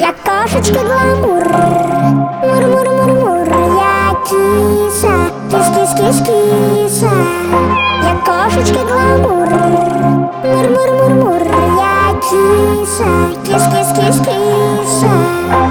Я кошечка гламур, мур-мур-мур-мур. Я киса, кис-кис-кис-киса. Я кошечка гламур, мур-мур-мур-мур. Я киса, кис-кис-кис-киса.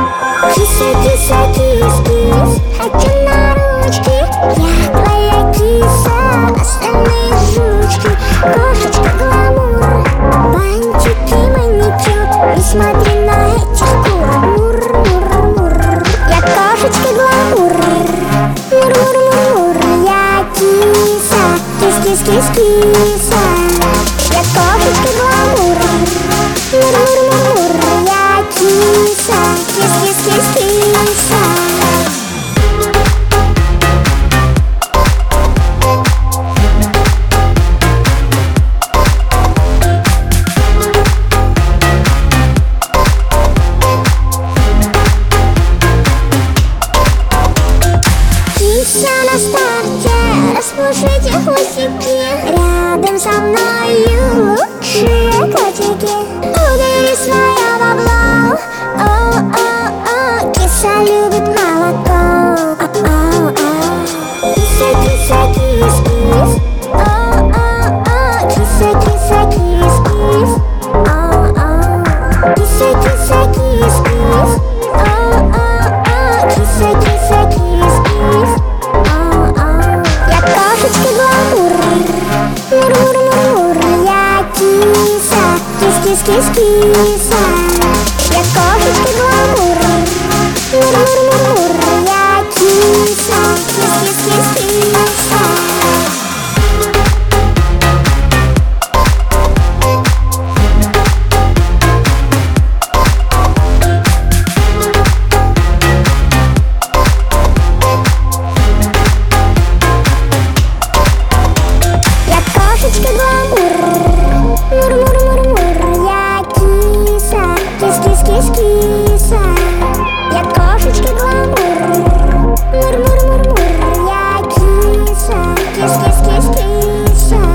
Киса-киса-кис-кис, хочу на ручки. Я твоя киса, остальные жучки. Кошечка гламур, бантики маникюр. Не смотри на этих кур, мур-мур-мур. Я кошечка гламур, мур-мур-мур-мур. Я киса, кис-кис-кис-киса. Я кошечка гламур, мур-мур-мур-мур. Я киса, кис-кис-кис-киса. Киса на старте, распушите хвостики. Рядом со мною лучшие котики. Убери свое бабло, о-о-о. Киса любит молоко, о-о-о. Киса, киса, кис-кис, о-о-о. Киса, киса, кис-кис, о-о. Киса, киса, кис-кис, о-о-о. Киса, киса, кис-кис. Я кошечка гламур, мур-мур-мур-мур. Я киса, кис-кис-кис-киса. Я кошечка гламур, мур-мур-мур-мур. Я киса, кис-кис-кис-киса. Я кошечка гламур, мур-мур-мур-мур. Я киса, кис-кис-кис-киса. Я кошечка гламур, мур-мур-мур-мур. Я киса, кис-кис-кис-киса.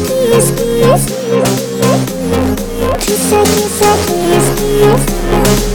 Киса-киса-кис-кис. Киса-киса-кис-кис.